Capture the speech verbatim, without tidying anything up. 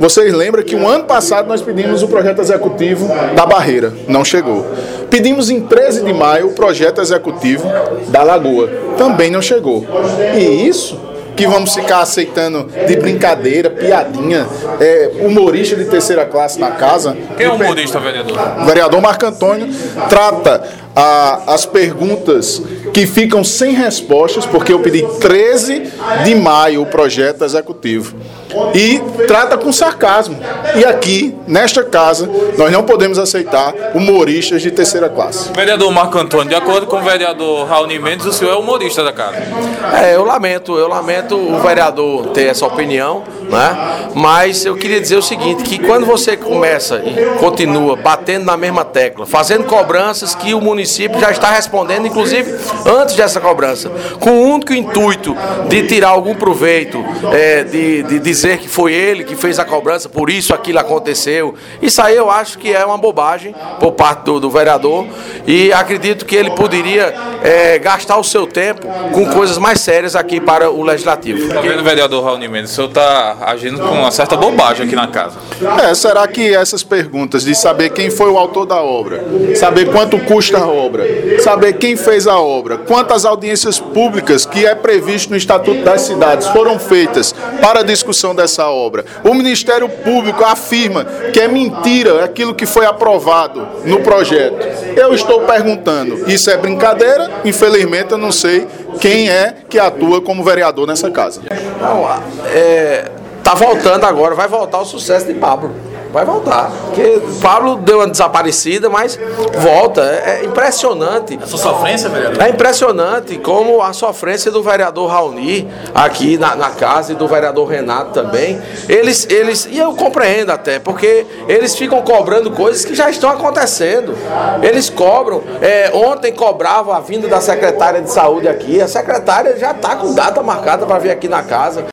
Vocês lembram que o ano passado nós pedimos o projeto executivo da Barreira, não chegou. Pedimos em treze de maio o projeto executivo da Lagoa, também não chegou. E isso que vamos ficar aceitando de brincadeira, piadinha, é, humorista de terceira classe na casa. Quem é o humorista, vereador? O vereador Marco Antônio trata a, as perguntas que ficam sem respostas, porque eu pedi treze de maio o projeto executivo. E trata com sarcasmo. E aqui, nesta casa, nós não podemos aceitar humoristas de terceira classe. Vereador Marco Antônio, de acordo com o vereador Raoni Mendes, o senhor é humorista da casa. É, eu lamento, eu lamento o vereador ter essa opinião, né? Mas eu queria dizer o seguinte, que quando você começa e continua batendo na mesma tecla, fazendo cobranças que o município já está respondendo, inclusive antes dessa cobrança, com o único intuito de tirar algum proveito, é, de, de dizer que foi ele que fez a cobrança, por isso aquilo aconteceu. Isso aí eu acho que é uma bobagem por parte do, do vereador, e acredito que ele poderia é, gastar o seu tempo com coisas mais sérias aqui para o Legislativo. Está vendo, vereador Raoni Mendes, o senhor está agindo com uma certa bobagem aqui na casa. É, será que essas perguntas de saber quem foi o autor da obra, saber quanto custa a obra, saber quem fez a obra, quantas audiências públicas que é previsto no Estatuto das Cidades foram feitas para a discussão dessa obra, o Ministério Público afirma que é mentira aquilo que foi aprovado no projeto. Eu estou perguntando, isso é brincadeira? Infelizmente eu não sei quem é que atua como vereador nessa casa. Não, é, tá voltando agora, vai voltar o sucesso de Pablo. Vai voltar, porque o Pablo deu uma desaparecida, mas volta. É, é impressionante. A sua sofrência, vereador? É impressionante como a sofrência do vereador Raoni aqui na, na casa e do vereador Renato também. Eles, eles, e eu compreendo até, porque eles ficam cobrando coisas que já estão acontecendo. Eles cobram. É, ontem cobrava a vinda da secretária de saúde aqui. A secretária já está com data marcada para vir aqui na casa.